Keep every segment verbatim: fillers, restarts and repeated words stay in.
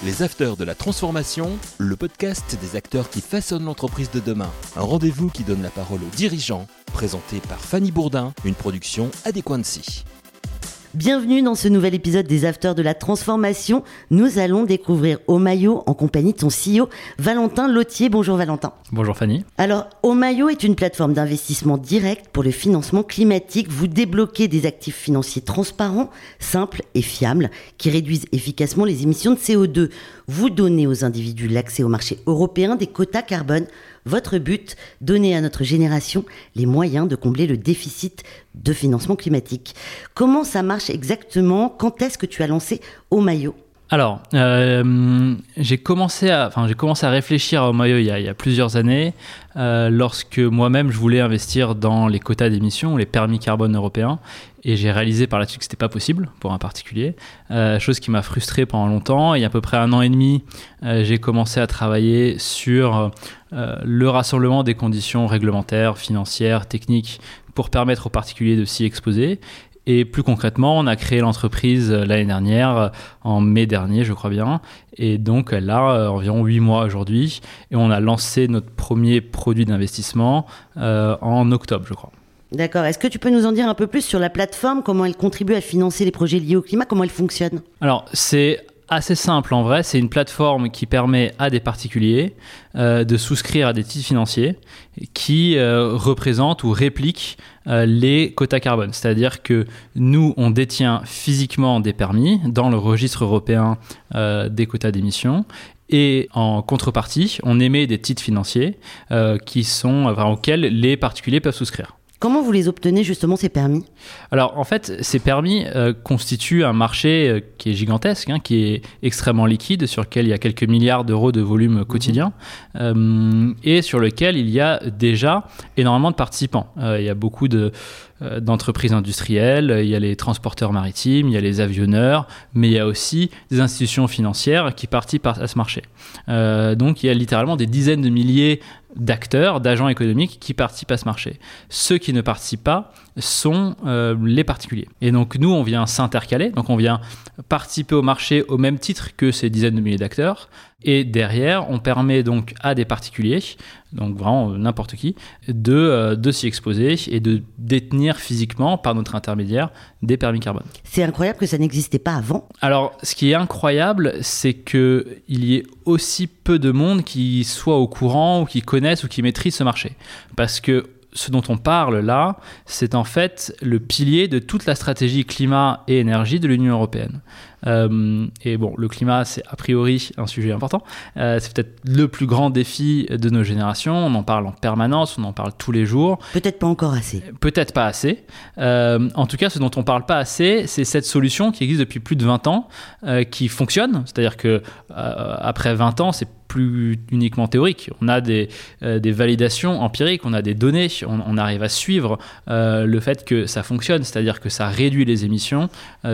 Les Afters de la Transformation, le podcast des acteurs qui façonnent l'entreprise de demain. Un rendez-vous qui donne la parole aux dirigeants, présenté par Fanny Bourdin, une production Adéquancy. Bienvenue dans ce nouvel épisode des Afters de la Transformation. Nous allons découvrir Omayo en compagnie de ton C E O, Valentin Lottier. Bonjour Valentin. Bonjour Fanny. Alors, Omayo est une plateforme d'investissement direct pour le financement climatique. Vous débloquez des actifs financiers transparents, simples et fiables qui réduisent efficacement les émissions de C O deux. Vous donnez aux individus l'accès au marché européen des quotas carbone. Votre but, donner à notre génération les moyens de combler le déficit de financement climatique. Comment ça marche exactement ? Quand est-ce que tu as lancé Omayo ? Alors, euh, j'ai commencé à, enfin, j'ai commencé à réfléchir à Omayo il y a, il y a plusieurs années, euh, lorsque moi-même je voulais investir dans les quotas d'émissions, les permis carbone européens, et j'ai réalisé par la suite que c'était pas possible pour un particulier, euh, chose qui m'a frustré pendant longtemps. Il y a à peu près un an et demi, euh, j'ai commencé à travailler sur euh, le rassemblement des conditions réglementaires, financières, techniques pour permettre aux particuliers de s'y exposer. Et plus concrètement, on a créé l'entreprise l'année dernière, en mai dernier, je crois bien. Et donc, elle a environ huit mois aujourd'hui. Et on a lancé notre premier produit d'investissement euh, en octobre, je crois. D'accord. Est-ce que tu peux nous en dire un peu plus sur la plateforme, comment elle contribue à financer les projets liés au climat, comment elle fonctionne ? Alors, c'est assez simple en vrai. C'est une plateforme qui permet à des particuliers euh, de souscrire à des titres financiers qui euh, représentent ou répliquent euh, les quotas carbone. C'est-à-dire que nous, on détient physiquement des permis dans le registre européen euh, des quotas d'émissions. Et en contrepartie, on émet des titres financiers euh, qui sont, enfin, auxquels les particuliers peuvent souscrire. Comment vous les obtenez justement ces permis ? Alors en fait, ces permis euh, constituent un marché euh, qui est gigantesque, hein, qui est extrêmement liquide, sur lequel il y a quelques milliards d'euros de volume quotidien mmh. euh, et sur lequel il y a déjà énormément de participants. Euh, il y a beaucoup de d'entreprises industrielles, il y a les transporteurs maritimes, il y a les avionneurs, mais il y a aussi des institutions financières qui participent à ce marché. Euh, donc il y a littéralement des dizaines de milliers d'acteurs, d'agents économiques qui participent à ce marché. Ceux qui ne participent pas sont euh, les particuliers. Et donc nous, on vient s'intercaler, donc on vient participer au marché au même titre que ces dizaines de milliers d'acteurs. Et derrière, on permet donc à des particuliers, donc vraiment n'importe qui, de, euh, de s'y exposer et de détenir physiquement, par notre intermédiaire, des permis carbone. C'est incroyable que ça n'existait pas avant. Alors, ce qui est incroyable, c'est qu'il y ait aussi peu de monde qui soit au courant ou qui connaisse ou qui maîtrise ce marché. Parce que ce dont on parle là, c'est en fait le pilier de toute la stratégie climat et énergie de l'Union européenne. Euh, et bon, le climat, c'est a priori un sujet important. Euh, c'est peut-être le plus grand défi de nos générations. On en parle en permanence, on en parle tous les jours. Peut-être pas encore assez. Peut-être pas assez. Euh, en tout cas, ce dont on parle pas assez, c'est cette solution qui existe depuis plus de vingt ans, euh, qui fonctionne. C'est-à-dire que euh, après vingt ans, c'est plus uniquement théorique. On a des, euh, des validations empiriques, on a des données, on, on arrive à suivre euh, le fait que ça fonctionne, c'est-à-dire que ça réduit les émissions,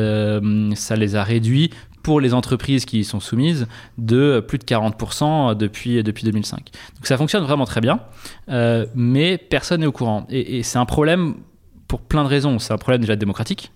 euh, ça les a réduits pour les entreprises qui y sont soumises de plus de quarante pour cent depuis, depuis deux mille cinq. Donc ça fonctionne vraiment très bien, euh, mais personne n'est au courant. Et, et c'est un problème pour plein de raisons. C'est un problème déjà démocratique,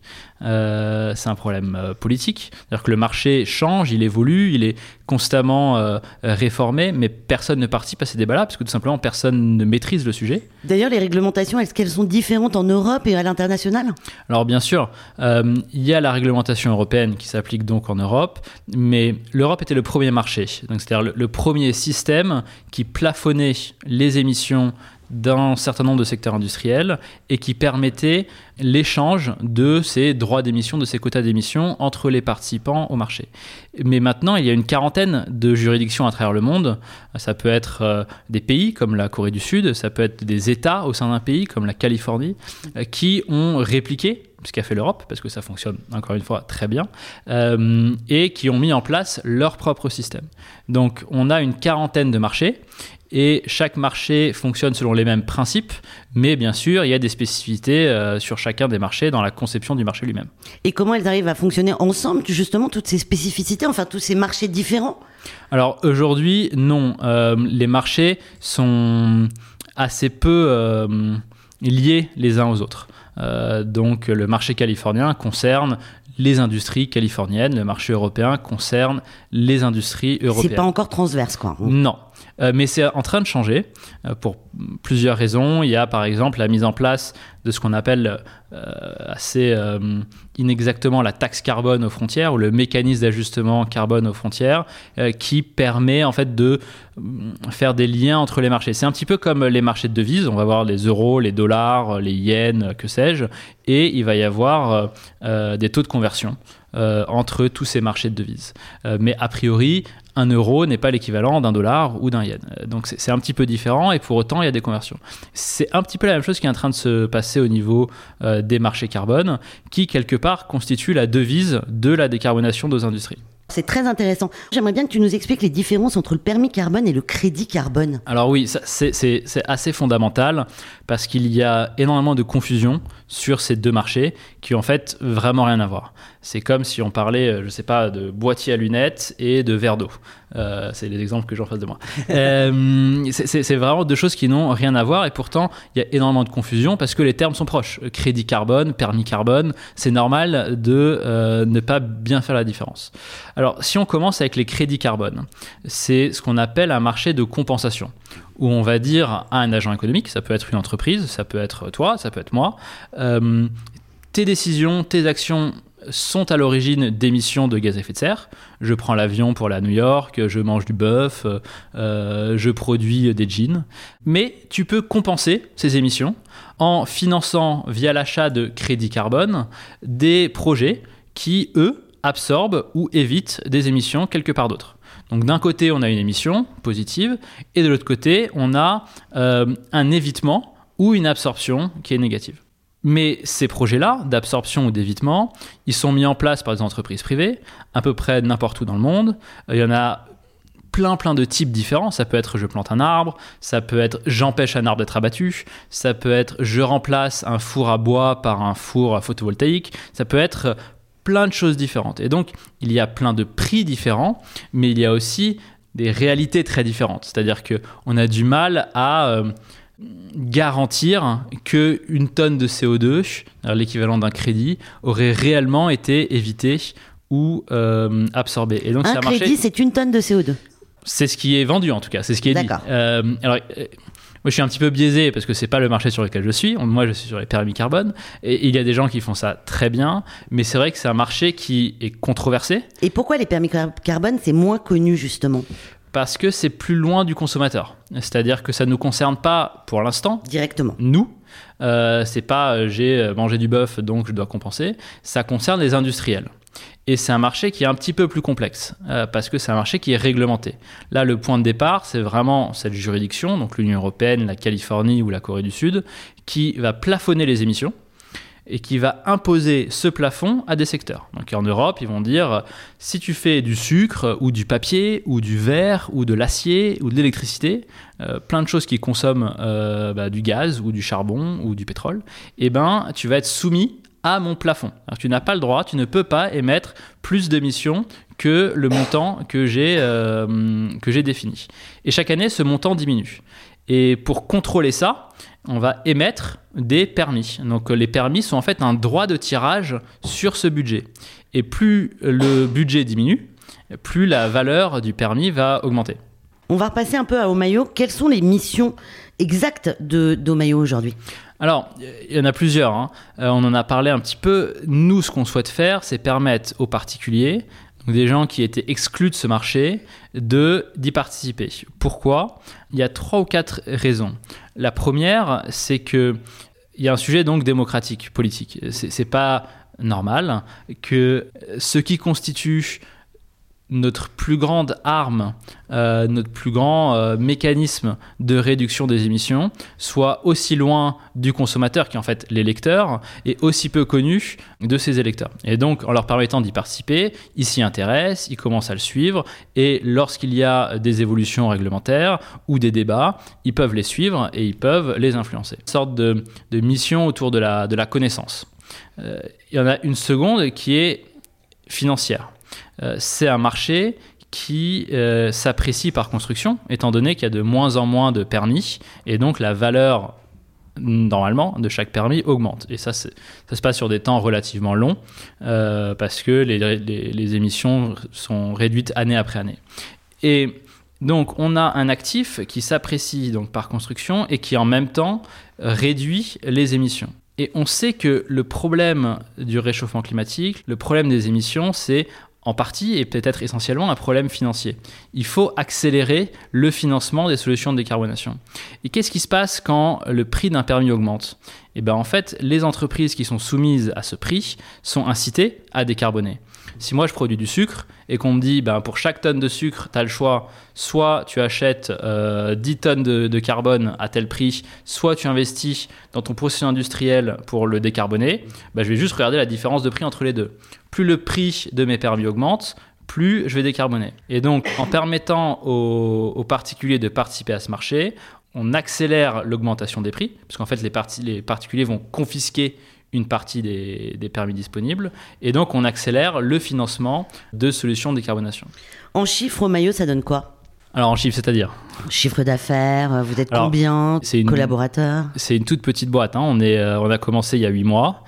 euh, c'est un problème euh, politique. C'est-à-dire que le marché change, il évolue, il est constamment euh, réformé, mais personne ne participe à ces débats-là, parce que tout simplement, personne ne maîtrise le sujet. D'ailleurs, les réglementations, est-ce qu'elles sont différentes en Europe et à l'international ? Alors bien sûr, euh, il y a la réglementation européenne qui s'applique donc en Europe, mais l'Europe était le premier marché, donc c'est-à-dire le, le premier système qui plafonnait les émissions d'un certain nombre de secteurs industriels et qui permettait l'échange de ces droits d'émission, de ces quotas d'émission entre les participants au marché. Mais maintenant, il y a une quarantaine de juridictions à travers le monde. Ça peut être euh, des pays comme la Corée du Sud, ça peut être des États au sein d'un pays comme la Californie, euh, qui ont répliqué ce qu'a fait l'Europe, parce que ça fonctionne encore une fois très bien, euh, et qui ont mis en place leur propre système. Donc on a une quarantaine de marchés, et chaque marché fonctionne selon les mêmes principes, mais bien sûr, il y a des spécificités euh, sur chacun des marchés dans la conception du marché lui-même. Et comment elles arrivent à fonctionner ensemble, justement, toutes ces spécificités, enfin tous ces marchés différents ? Alors aujourd'hui, non. Euh, les marchés sont assez peu euh, liés les uns aux autres. Euh, donc le marché californien concerne les industries californiennes. Le marché européen concerne les industries européennes. C'est pas encore transverse, quoi. Non. Euh, mais c'est en train de changer euh, pour plusieurs raisons. Il y a par exemple la mise en place de ce qu'on appelle euh, assez euh, inexactement la taxe carbone aux frontières ou le mécanisme d'ajustement carbone aux frontières euh, qui permet en fait de euh, faire des liens entre les marchés. C'est un petit peu comme les marchés de devises. On va avoir les euros, les dollars, les yens, que sais-je, et il va y avoir euh, euh, des taux de conversion euh, entre tous ces marchés de devises. Euh, mais a priori, un euro n'est pas l'équivalent d'un dollar ou d'un yen. Donc c'est, c'est un petit peu différent et pour autant il y a des conversions. C'est un petit peu la même chose qui est en train de se passer au niveau euh, des marchés carbone qui quelque part constitue la devise de la décarbonation de nos industries. C'est très intéressant. J'aimerais bien que tu nous expliques les différences entre le permis carbone et le crédit carbone. Alors oui, ça, c'est, c'est, c'est assez fondamental parce qu'il y a énormément de confusion sur ces deux marchés qui ont en fait vraiment rien à voir. C'est comme si on parlait, je ne sais pas, de boîtier à lunettes et de verre d'eau. Euh, c'est les exemples que j'ai en face de moi. euh, c'est, c'est, c'est vraiment deux choses qui n'ont rien à voir et pourtant il y a énormément de confusion parce que les termes sont proches. Crédit carbone, permis carbone, c'est normal de euh, ne pas bien faire la différence. Alors si on commence avec les crédits carbone, c'est ce qu'on appelle un marché de compensation où on va dire à un agent économique, ça peut être une entreprise, ça peut être toi, ça peut être moi, euh, tes décisions, tes actions sont à l'origine d'émissions de gaz à effet de serre. Je prends l'avion pour aller à New York, je mange du bœuf, euh, je produis des jeans. Mais tu peux compenser ces émissions en finançant via l'achat de crédits carbone des projets qui, eux, absorbent ou évitent des émissions quelque part d'autre. Donc d'un côté, on a une émission positive et de l'autre côté, on a euh, un évitement ou une absorption qui est négative. Mais ces projets-là, d'absorption ou d'évitement, ils sont mis en place par des entreprises privées, à peu près n'importe où dans le monde. Il y en a plein, plein de types différents. Ça peut être je plante un arbre, ça peut être j'empêche un arbre d'être abattu, ça peut être je remplace un four à bois par un four photovoltaïque, ça peut être plein de choses différentes. Et donc, il y a plein de prix différents, mais il y a aussi des réalités très différentes. C'est-à-dire qu'on a du mal à euh, garantir qu'une tonne de C O deux, l'équivalent d'un crédit, aurait réellement été évitée ou euh, absorbée. Et donc, un c'est un crédit, marché... c'est une tonne de C O deux. C'est ce qui est vendu, en tout cas. C'est ce qui est D'accord. dit. Euh, alors... Euh, Moi, je suis un petit peu biaisé parce que c'est pas le marché sur lequel je suis. Moi, je suis sur les permis carbone. Et il y a des gens qui font ça très bien. Mais c'est vrai que c'est un marché qui est controversé. Et pourquoi les permis car- carbone, c'est moins connu, justement ? Parce que c'est plus loin du consommateur. C'est-à-dire que ça ne nous concerne pas, pour l'instant, Directement. nous. Euh, c'est pas euh, j'ai mangé du bœuf, donc je dois compenser. Ça concerne les industriels. Et c'est un marché qui est un petit peu plus complexe, euh, parce que c'est un marché qui est réglementé. Là, le point de départ, c'est vraiment cette juridiction, donc l'Union européenne, la Californie ou la Corée du Sud, qui va plafonner les émissions et qui va imposer ce plafond à des secteurs. Donc en Europe, ils vont dire, si tu fais du sucre ou du papier ou du verre ou de l'acier ou de l'électricité, euh, plein de choses qui consomment euh, bah, du gaz ou du charbon ou du pétrole, eh ben, tu vas être soumis à mon plafond. Alors, tu n'as pas le droit, tu ne peux pas émettre plus d'émissions que le montant que j'ai, euh, que j'ai défini. Et chaque année, ce montant diminue. Et pour contrôler ça, on va émettre des permis. Donc les permis sont en fait un droit de tirage sur ce budget. Et plus le budget diminue, plus la valeur du permis va augmenter. On va repasser un peu à Omayo. Quelles sont les missions exactes de, d'Omayo aujourd'hui ? Alors, il y en a plusieurs. Hein. Euh, on en a parlé un petit peu. Nous, ce qu'on souhaite faire, c'est permettre aux particuliers, donc des gens qui étaient exclus de ce marché, de, d'y participer. Pourquoi ? Il y a trois ou quatre raisons. La première, c'est qu'il y a un sujet donc démocratique, politique. C'est, c'est pas normal que ce qui constitue notre plus grande arme, euh, notre plus grand euh, mécanisme de réduction des émissions soit aussi loin du consommateur, qui est en fait l'électeur, et aussi peu connu de ses électeurs. Et donc, en leur permettant d'y participer, ils s'y intéressent, ils commencent à le suivre, et lorsqu'il y a des évolutions réglementaires ou des débats, ils peuvent les suivre et ils peuvent les influencer. Une sorte de, de mission autour de la, de la connaissance. Euh, il y en a une seconde qui est financière. Euh, c'est un marché qui euh, s'apprécie par construction, étant donné qu'il y a de moins en moins de permis, et donc la valeur normalement, de chaque permis augmente. Et ça, c'est, ça se passe sur des temps relativement longs euh, parce que les, les, les émissions sont réduites année après année. Et donc, on a un actif qui s'apprécie donc, par construction et qui, en même temps, réduit les émissions. Et on sait que le problème du réchauffement climatique, le problème des émissions, c'est en partie et peut-être essentiellement un problème financier. Il faut accélérer le financement des solutions de décarbonation. Et qu'est-ce qui se passe quand le prix d'un permis augmente ? Eh bien, en fait, les entreprises qui sont soumises à ce prix sont incitées à décarboner. Si moi je produis du sucre et qu'on me dit ben, pour chaque tonne de sucre, tu as le choix, soit tu achètes euh, dix tonnes de, de carbone à tel prix, soit tu investis dans ton processus industriel pour le décarboner, ben, je vais juste regarder la différence de prix entre les deux. Plus le prix de mes permis augmente, plus je vais décarboner. Et donc en permettant aux, aux particuliers de participer à ce marché, on accélère l'augmentation des prix, parce qu'en fait les, parti- les particuliers vont confisquer une partie des, des permis disponibles. Et donc, on accélère le financement de solutions de décarbonation. En chiffres, au Maillot, ça donne quoi ? Alors, en chiffres, c'est-à-dire ? Chiffre d'affaires, vous êtes Alors, combien c'est une, collaborateurs ? C'est une toute petite boîte. Hein. On, est, euh, on a commencé il y a huit mois.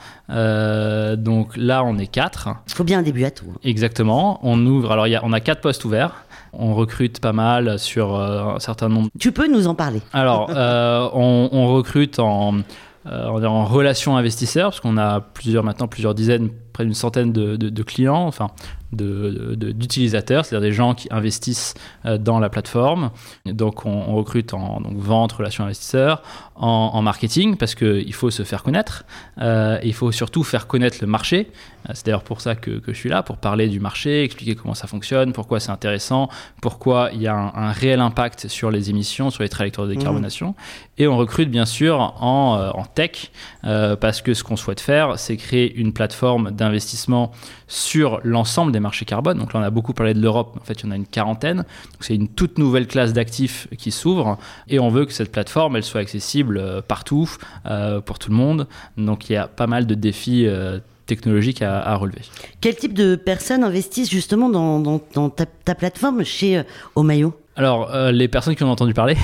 Euh, donc là, on est quatre. Il faut bien un début à tout. Exactement. On ouvre. Alors, il y a, on a quatre postes ouverts. On recrute pas mal sur euh, un certain nombre. Tu peux nous en parler ? Alors, euh, on, on recrute en... Euh, on est en relation investisseur parce qu'on a plusieurs maintenant plusieurs dizaines, près d'une centaine de, de, de clients, enfin de, de, d'utilisateurs, c'est-à-dire des gens qui investissent euh, dans la plateforme. Et donc on, on recrute en donc, vente, relation investisseur, en, en marketing parce qu'il faut se faire connaître. Euh, il faut surtout faire connaître le marché. C'est d'ailleurs pour ça que, que je suis là, pour parler du marché, expliquer comment ça fonctionne, pourquoi c'est intéressant, pourquoi il y a un, un réel impact sur les émissions, sur les trajectoires de décarbonation. Mmh. Et on recrute bien sûr en, euh, en tech, euh, parce que ce qu'on souhaite faire, c'est créer une plateforme d'investissement sur l'ensemble des marchés carbone. Donc là, on a beaucoup parlé de l'Europe, en fait, il y en a une quarantaine. Donc c'est une toute nouvelle classe d'actifs qui s'ouvre et on veut que cette plateforme, elle soit accessible euh, partout, euh, pour tout le monde. Donc il y a pas mal de défis euh, technologiques à, à relever. Quel type de personnes investissent justement dans, dans, dans ta, ta plateforme chez euh, Au Maillot ? Alors, euh, les personnes qui ont entendu parler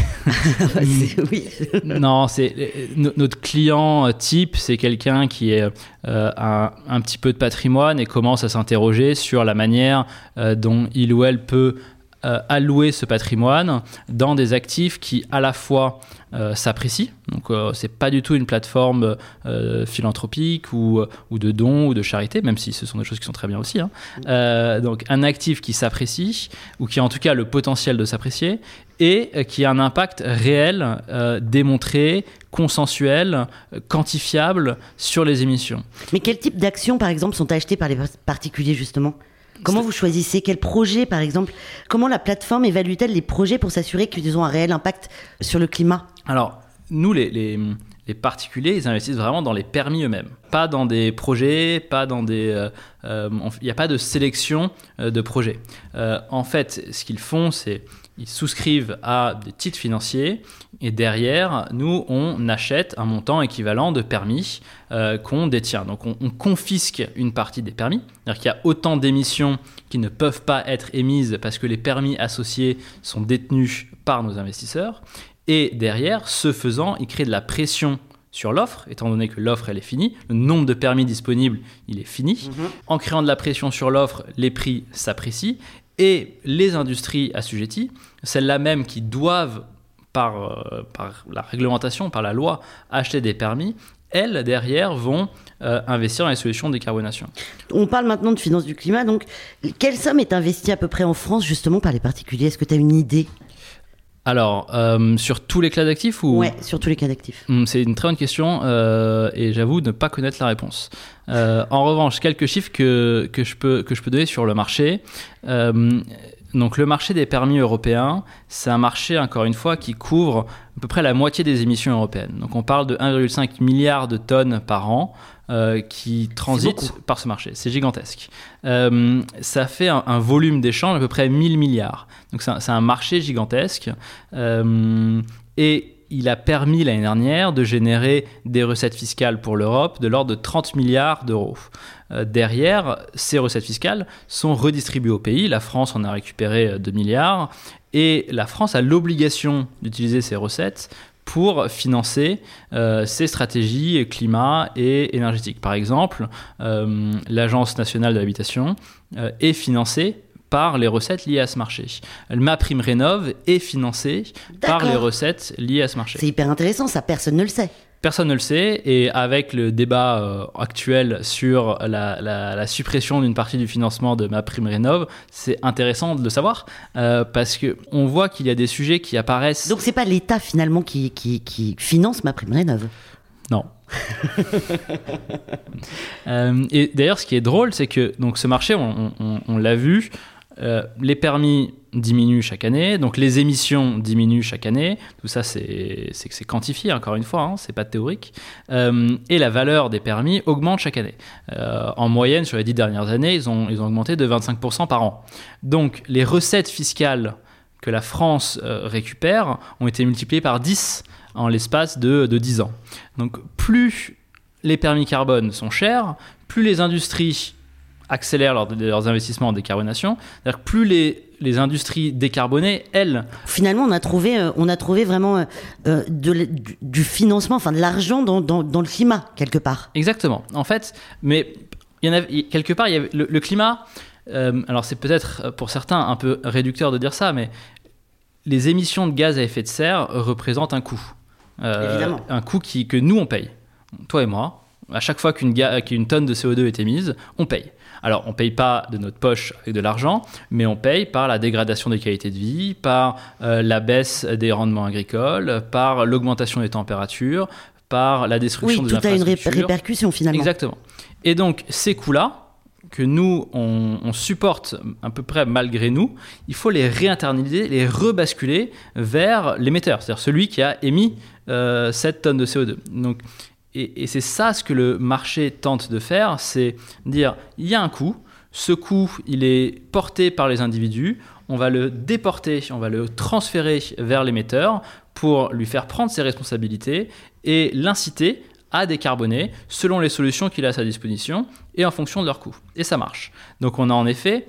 c'est, oui. Non, c'est, euh, notre client type, c'est quelqu'un qui est, euh, a un petit peu de patrimoine et commence à s'interroger sur la manière euh, dont il ou elle peut euh, allouer ce patrimoine dans des actifs qui, à la fois, Euh, s'apprécie. Donc euh, c'est pas du tout une plateforme euh, philanthropique ou, ou de dons ou de charité, même si ce sont des choses qui sont très bien aussi. Hein. Euh, donc un actif qui s'apprécie ou qui a en tout cas le potentiel de s'apprécier et euh, qui a un impact réel, euh, démontré, consensuel, euh, quantifiable sur les émissions. Mais quel type d'actions par exemple sont achetées par les particuliers justement ? Comment vous choisissez quel projet, par exemple ? Comment la plateforme évalue-t-elle les projets pour s'assurer qu'ils ont un réel impact sur le climat ? Alors, nous, les, les, les particuliers, ils investissent vraiment dans les permis eux-mêmes. Pas dans des projets, pas dans des... Il euh, n'y euh, a pas de sélection euh, de projets. Euh, en fait, ce qu'ils font, c'est ils souscrivent à des titres financiers et derrière, nous, on achète un montant équivalent de permis euh, qu'on détient. Donc, on, on confisque une partie des permis. C'est-à-dire qu'il y a autant d'émissions qui ne peuvent pas être émises parce que les permis associés sont détenus par nos investisseurs. Et derrière, ce faisant, ils créent de la pression sur l'offre, étant donné que l'offre, elle est finie. Le nombre de permis disponibles, il est fini. Mmh. En créant de la pression sur l'offre, les prix s'apprécient. Et les industries assujetties, celles-là même qui doivent, par, euh, par la réglementation, par la loi, acheter des permis, elles, derrière, vont euh, investir dans les solutions de décarbonation. On parle maintenant de finance du climat. Donc, quelle somme est investie à peu près en France, justement, par les particuliers ? Est-ce que tu as une idée ? Alors, euh, sur tous les classes d'actifs ou... Ouais, sur tous les cas d'actifs. C'est une très bonne question euh, et j'avoue ne pas connaître la réponse. Euh, en revanche, quelques chiffres que, que, je peux, que je peux donner sur le marché. Euh, donc, le marché des permis européens, c'est un marché, encore une fois, qui couvre à peu près la moitié des émissions européennes. Donc, on parle de un virgule cinq milliard de tonnes par an euh, qui transitent par ce marché. C'est gigantesque. Euh, ça fait un, un volume d'échange d'à peu près mille milliards. Donc, c'est un, c'est un marché gigantesque. Euh, et il a permis l'année dernière de générer des recettes fiscales pour l'Europe de l'ordre de trente milliards d'euros. Euh, derrière, ces recettes fiscales sont redistribuées au pays. La France en a récupéré deux milliards et la France a l'obligation d'utiliser ces recettes pour financer euh, ces stratégies climat et énergétiques. Par exemple, euh, l'Agence nationale de l'habitation euh, est financée par les recettes liées à ce marché. MaPrimeRénov' est financée D'accord. par les recettes liées à ce marché. C'est hyper intéressant, ça, personne ne le sait. Personne ne le sait, et avec le débat euh, actuel sur la, la, la suppression d'une partie du financement de MaPrimeRénov', c'est intéressant de le savoir, euh, parce qu'on voit qu'il y a des sujets qui apparaissent... Donc c'est pas l'État finalement qui, qui, qui finance MaPrimeRénov'. Non. euh, et d'ailleurs, ce qui est drôle, c'est que donc, ce marché, on, on, on l'a vu, euh, les permis diminuent chaque année, donc les émissions diminuent chaque année. Tout ça, c'est, c'est, c'est quantifié, encore une fois, hein, c'est pas théorique. Euh, et la valeur des permis augmente chaque année. Euh, en moyenne, sur les dix dernières années, ils ont, ils ont augmenté de vingt-cinq pour cent par an. Donc, les recettes fiscales que la France euh, récupère ont été multipliées par dix en l'espace de, de dix ans. Donc, plus les permis carbone sont chers, plus les industries accélèrent leurs, leurs investissements en décarbonation, c'est-à-dire que plus les, les industries décarbonées, elles... Finalement, on a trouvé, euh, on a trouvé vraiment euh, de, du, du financement, enfin de l'argent dans, dans, dans le climat, quelque part. Exactement. En fait, mais il y en a, quelque part, il y avait le, le climat... Euh, alors, c'est peut-être pour certains un peu réducteur de dire ça, mais les émissions de gaz à effet de serre représentent un coût. Euh, Évidemment. Un coût qui, que nous, on paye. Toi et moi, à chaque fois qu'une, ga- qu'une tonne de C O deux est émise, on paye. Alors, on ne paye pas de notre poche avec de l'argent, mais on paye par la dégradation des qualités de vie, par euh, la baisse des rendements agricoles, par l'augmentation des températures, par la destruction Oui, des tout a une ré- infrastructures. répercussion finalement. Exactement. Et donc, ces coûts-là, que nous, on, on supporte à peu près malgré nous, il faut les réinternaliser, les rebasculer vers l'émetteur, c'est-à-dire celui qui a émis euh, cette tonne de C O deux. Donc, et, et c'est ça ce que le marché tente de faire, c'est dire, il y a un coût, ce coût, il est porté par les individus, on va le déporter, on va le transférer vers l'émetteur pour lui faire prendre ses responsabilités et l'inciter à décarboner selon les solutions qu'il a à sa disposition et en fonction de leur coût. Et ça marche. Donc on a en effet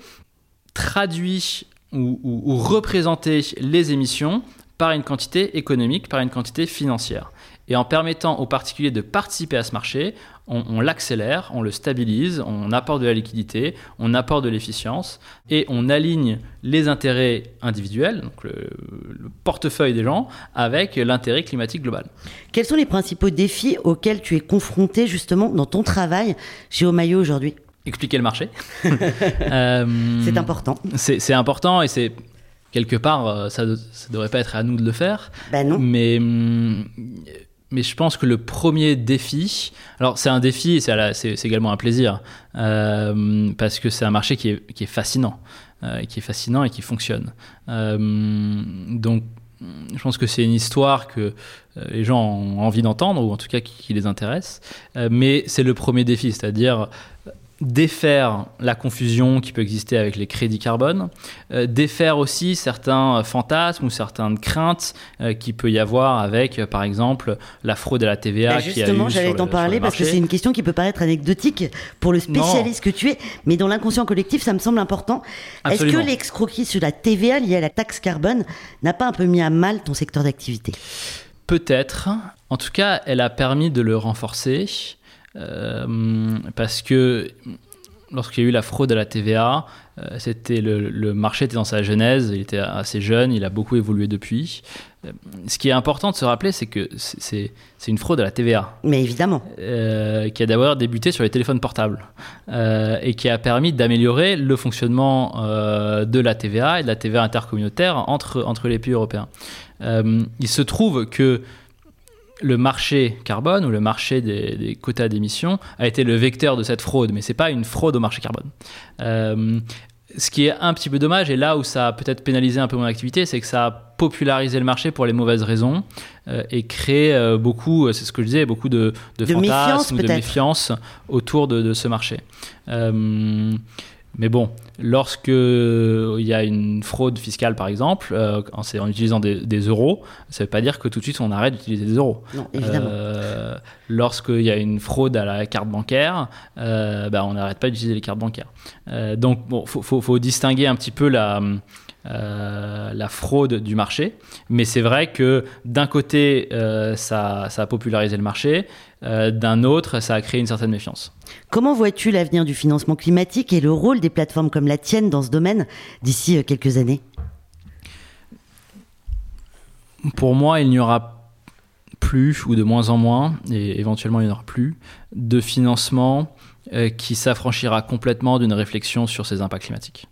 traduit ou, ou, ou représenté les émissions par une quantité économique, par une quantité financière. Et en permettant aux particuliers de participer à ce marché, on, on l'accélère, on le stabilise, on apporte de la liquidité, on apporte de l'efficience et on aligne les intérêts individuels, donc le, le portefeuille des gens, avec l'intérêt climatique global. Quels sont les principaux défis auxquels tu es confronté justement dans ton travail chez Omayo aujourd'hui ? Expliquer le marché. euh, C'est important. C'est, c'est important et c'est... Quelque part, ça ne devrait pas être à nous de le faire. Ben non. Mais, mais je pense que le premier défi... Alors, c'est un défi et c'est, la, c'est, c'est également un plaisir. Euh, parce que c'est un marché qui est, qui est fascinant. Euh, qui est fascinant et qui fonctionne. Euh, donc, je pense que c'est une histoire que les gens ont envie d'entendre, ou en tout cas qui, qui les intéresse. Euh, mais c'est le premier défi, c'est-à-dire... défaire la confusion qui peut exister avec les crédits carbone, euh, défaire aussi certains fantasmes ou certaines craintes euh, qu'il peut y avoir avec, euh, par exemple, la fraude à la T V A. Bah qui a justement, eu j'allais sur t'en le, parler sur le parce que marché. c'est une question qui peut paraître anecdotique pour le spécialiste Non. que tu es, mais dans l'inconscient collectif, ça me semble important. Absolument. Est-ce que l'escroquerie sur la T V A liée à la taxe carbone n'a pas un peu mis à mal ton secteur d'activité ? Peut-être. En tout cas, elle a permis de le renforcer. Euh, parce que lorsqu'il y a eu la fraude à la T V A, euh, c'était le, le marché était dans sa genèse, il était assez jeune, il a beaucoup évolué depuis. Euh, ce qui est important de se rappeler, c'est que c'est, c'est, c'est une fraude à la T V A. Mais évidemment. Euh, qui a d'abord débuté sur les téléphones portables euh, et qui a permis d'améliorer le fonctionnement euh, de la T V A et de la T V A intercommunautaire entre, entre les pays européens. Euh, il se trouve que le marché carbone ou le marché des, des quotas d'émissions a été le vecteur de cette fraude, mais ce n'est pas une fraude au marché carbone. Euh, ce qui est un petit peu dommage, et là où ça a peut-être pénalisé un peu mon activité, c'est que ça a popularisé le marché pour les mauvaises raisons euh, et créé euh, beaucoup, c'est ce que je disais, beaucoup de, de, De méfiance, fantasmes, de peut-être. méfiance autour de, de ce marché. Euh, Mais bon, lorsque il y a une fraude fiscale, par exemple, euh, en, en utilisant des, des euros, ça ne veut pas dire que tout de suite on arrête d'utiliser des euros. Non, évidemment. Euh, lorsqu'il y a une fraude à la carte bancaire, euh, bah, on n'arrête pas d'utiliser les cartes bancaires. Euh, donc, bon, faut, faut, faut distinguer un petit peu la, euh, la fraude du marché. Mais c'est vrai que d'un côté, euh, ça, ça a popularisé le marché, euh, d'un autre, ça a créé une certaine méfiance. Comment vois-tu l'avenir du financement climatique et le rôle des plateformes comme la tienne dans ce domaine d'ici quelques années ? Pour moi, il n'y aura plus, ou de moins en moins, et éventuellement il n'y en aura plus, de financement euh, qui s'affranchira complètement d'une réflexion sur ses impacts climatiques.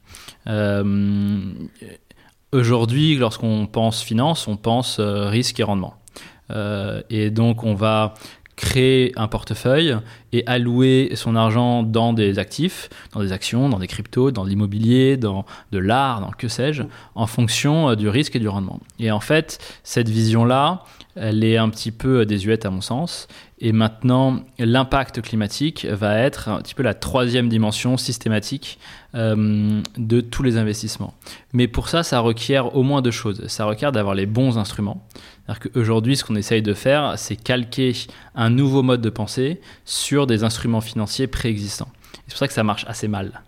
Euh, aujourd'hui, lorsqu'on pense finance, on pense euh, risque et rendement. Euh, et donc on va créer un portefeuille et allouer son argent dans des actifs, dans des actions, dans des cryptos, dans l'immobilier, dans de l'art, dans que sais-je, en fonction du risque et du rendement. Et en fait, cette vision-là, elle est un petit peu désuète à mon sens. Et maintenant, l'impact climatique va être un petit peu la troisième dimension systématique euh, de tous les investissements. Mais pour ça, ça requiert au moins deux choses. Ça requiert d'avoir les bons instruments. C'est-à-dire qu'aujourd'hui, ce qu'on essaye de faire, c'est calquer un nouveau mode de pensée sur des instruments financiers préexistants. C'est pour ça que ça marche assez mal.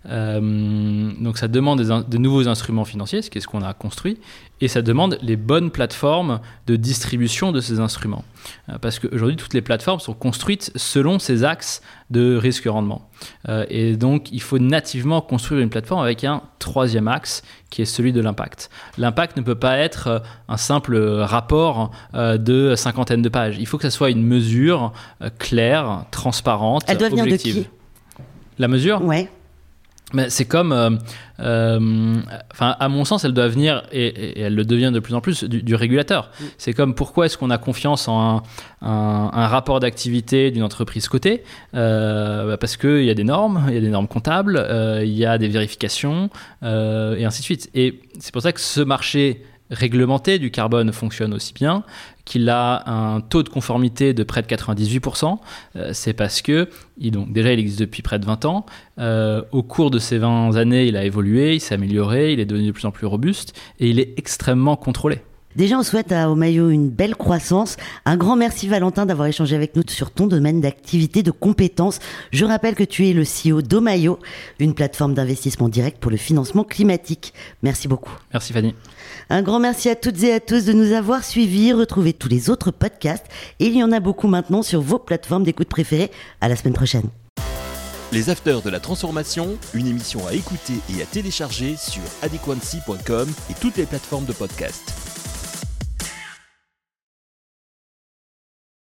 Euh, donc ça demande des, in- de nouveaux instruments financiers, ce qui est ce qu'on a construit, et ça demande les bonnes plateformes de distribution de ces instruments. Euh, parce qu'aujourd'hui, toutes les plateformes sont construites selon ces axes de risque-rendement. Euh, et donc, il faut nativement construire une plateforme avec un troisième axe, qui est celui de l'impact. L'impact ne peut pas être un simple rapport euh, de cinquantaine de pages. Il faut que ça soit une mesure euh, claire, transparente, Elle doit objective. venir de qui ? La mesure ? Ouais. Mais c'est comme, euh, euh, enfin, à mon sens, elle doit venir, et, et elle le devient de plus en plus, du, du régulateur. Mm. C'est comme pourquoi est-ce qu'on a confiance en un, un, un rapport d'activité d'une entreprise cotée ? euh, bah Parce qu'il y a des normes, il y a des normes comptables, euh, il y a des vérifications, euh, et ainsi de suite. Et c'est pour ça que ce marché réglementé du carbone fonctionne aussi bien, qu'il a un taux de conformité de près de quatre-vingt-dix-huit pour cent. Euh, c'est parce que, il, donc, déjà, il existe depuis près de vingt ans. Euh, au cours de ces vingt années, il a évolué, il s'est amélioré, il est devenu de plus en plus robuste et il est extrêmement contrôlé. Déjà, on souhaite à Omayo une belle croissance. Un grand merci Valentin d'avoir échangé avec nous sur ton domaine d'activité, de compétences. Je rappelle que tu es le C E O d'Omayo, une plateforme d'investissement direct pour le financement climatique. Merci beaucoup. Merci Fanny. Un grand merci à toutes et à tous de nous avoir suivis. Retrouvez tous les autres podcasts. Et il y en a beaucoup maintenant sur vos plateformes d'écoute préférées. À la semaine prochaine. Les Afters de la Transformation, une émission à écouter et à télécharger sur adequancy point com et toutes les plateformes de podcast.